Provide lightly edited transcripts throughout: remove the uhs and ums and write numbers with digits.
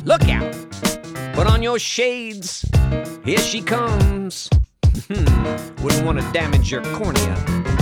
Look out! Put on your shades. Here she comes. Wouldn't want to damage your cornea.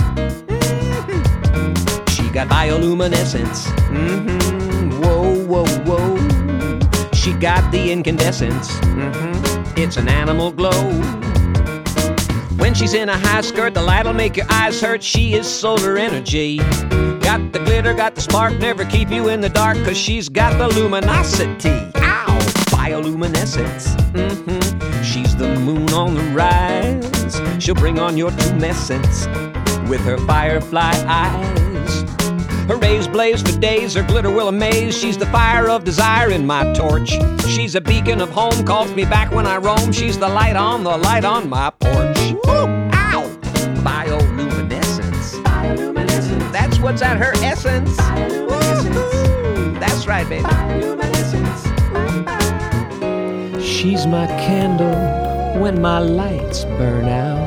She got bioluminescence. Whoa, whoa, whoa. She got the incandescence. It's an animal glow. When she's in a high skirt, the light'll make your eyes hurt. She is solar energy. Got the glitter, got the spark, never keep you in the dark, 'cause she's got the luminosity. Ow! Bioluminescence. She's the moon on the rise. She'll bring on your tumescence with her firefly eyes. Her rays blaze for days, her glitter will amaze. She's the fire of desire in my torch. She's a beacon of home, calls me back when I roam. She's the light on my porch. Woo! Ow! Bioluminescence. Bioluminescence. That's what's at her essence. Bioluminescence. That's right, baby. Bioluminescence. She's my candle when my lights burn out.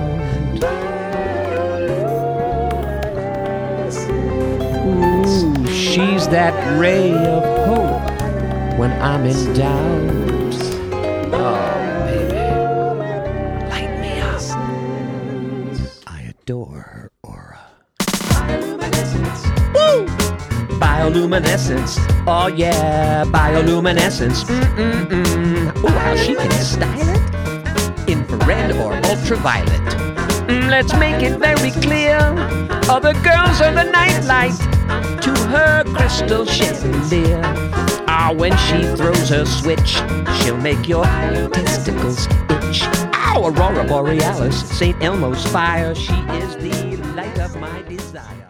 Ooh, she's that ray of hope when I'm in doubt. Oh, baby, light me up. I adore her aura. Bioluminescence. Woo! Bioluminescence. Oh yeah, bioluminescence. Ooh, how she can style it. Infrared or ultraviolet. Let's make it very clear. Other girls are the nightlight to her crystal chandelier. When she throws her switch, she'll make your testicles itch. Aurora Borealis, St. Elmo's fire. She is the light of my desire.